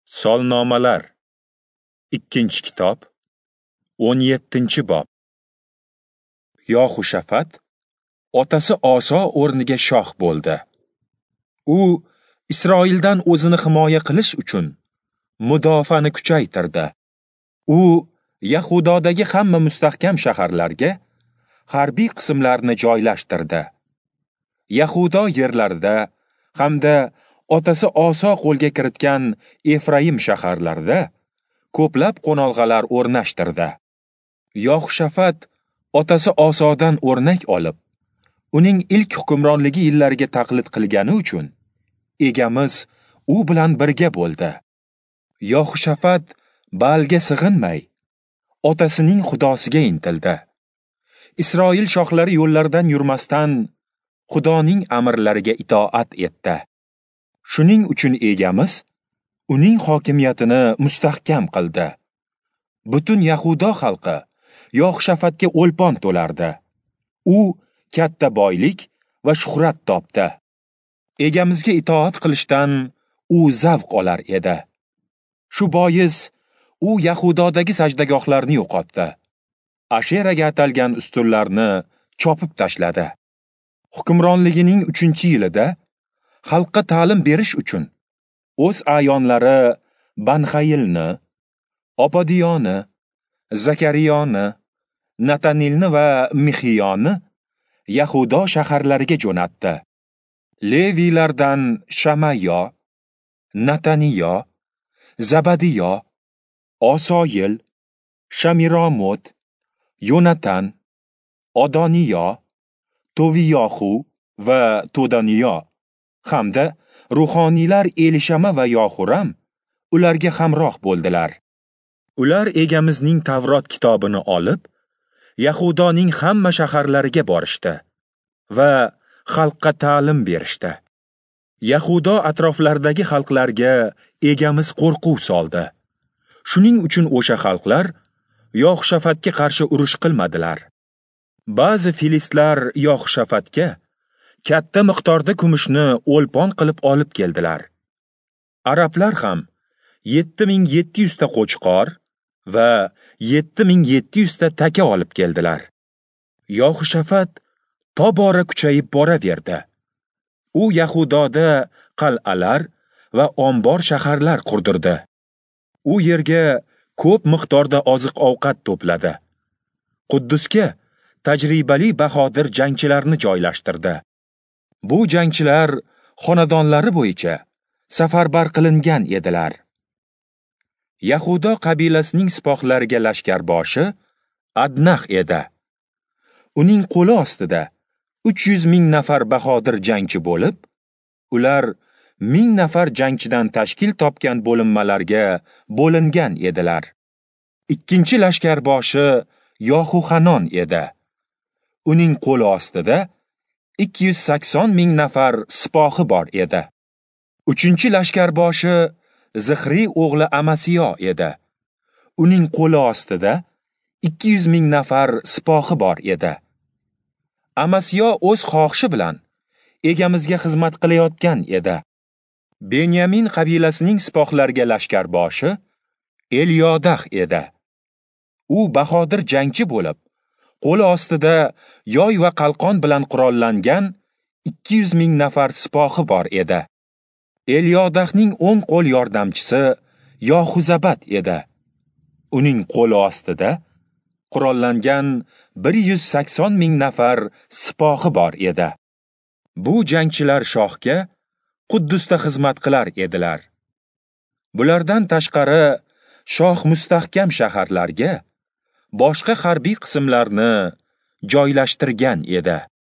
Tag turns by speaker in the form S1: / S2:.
S1: Solnomalar 2-kitob 17-bob. Yohushafat otasi Oso o'rniga shoh bo'ldi. U Isroildan o'zini himoya qilish uchun mudofaani kuchaytirdi. U Yahudodagi hamma mustahkam shaharlarga harbiy qismlarni joylashtirdi. Yahudo yerlarida hamda otasi Oso qo'lga kiritgan Efraim shaharlarida ko'plab qo'nalg'alar o'rnashtirdi. Yohushafat otasi Osodan o'rnak olib, uning ilk hukmronligi yillariga taqlid qilgani uchun egamiz u bilan birga bo'ldi. Yohushafat Baalga sig'inmay, otasining Xudosiga intildi. Isroil shohlari yo'llaridan yurmasdan Xudoning amrlariga itoat etdi. Shuning uchun egamiz uning hokimiyatini mustahkam qildi. Butun Yahudo xalqi Yohushafatga o'lpon to'lardi. U katta boylik va shuhrat topdi. Egamizga itoat qilishdan u zavq olar edi. Shu bois u Yahudodagi sajdagohlarni yo'qotdi. Asheraga atalgan ustunlarni chopib tashladi. Hukmronligining 3-yilida xalqqa ta'lim berish uchun o'z ayonlari Banxayilni, Opodiyoni, Zakariyoni, Natanilni va Mixiyoni Yahudo shaharlariga jo'natdi. Leviylardan Shamayo, Nataniyo, Zabadiyo, Osoyil, Shamiromot, Yonatan, Odoniyo, Toviyohu va Todaniyo hamda ruhoniylar Elishama va Yohuram ularga hamroh bo'ldilar. Ular egamizning Tavrot kitobini olib, Yahudoning hamma shaharlariga borishdi va xalqqa ta'lim berishdi. Yahudo atroflaridagi xalqlarga egamiz qo'rquv soldi. Shuning uchun o'sha xalqlar Yohushafatga qarshi urush qilmadilar. Ba'zi filistlar Yohushafatga katta miqdorda kumushni o'lpon qilib olib keldilar. Arablar ham 7700 ta qo'chqor va 7700 ta taka olib keldilar. Yohushafat tobora kuchayib boraverdi. U Yahudoda qal'alar va ombor shaharlar qurdirdi. U yerga ko'p miqdorda oziq-ovqat to'pladi. Quddusga tajribali bahodir jangchilarni joylashtirdi. Bu jangchilar xonadonlari bo'yicha safarbar qilingan edilar. Yahudo qabilasining sipohlariga lashkarboshi Adnah edi. Uning qo'li ostida 300 ming nafar bahodir jangchi bo'lib, ular 1000 nafar jangchidan tashkil topgan bo'linmalarga bo'lingan edilar. Ikkinchi lashkarboshi Yohuhanon edi. Uning qo'li ostida 280 ming nafar sipohi bor edi. Uchinchi lashkarboshi Zixri o'g'li Amasiyo edi. Uning qo'li ostida 200 ming nafar sipohi bor edi. Amasiyo o'z xohishi bilan egamizga xizmat qilayotgan edi. Benyamin qabilasining sipohlariga lashkarboshi Elyodah edi. U bahodir jangchi bo'lib, qo'li ostida yoy va qalqon bilan qurollangan 200 ming nafar sipohi bor edi. Elyodahning o'ng qo'l yordamchisi Yohuzabat edi. Uning qo'li ostida qurollangan 180 ming nafar sipohi bor edi. Bu jangchilar shohga Quddusda xizmat qilar edilar. Bulardan tashqari shoh mustahkam shaharlarga boshqa harbiy qismlarni joylashtirgan edi.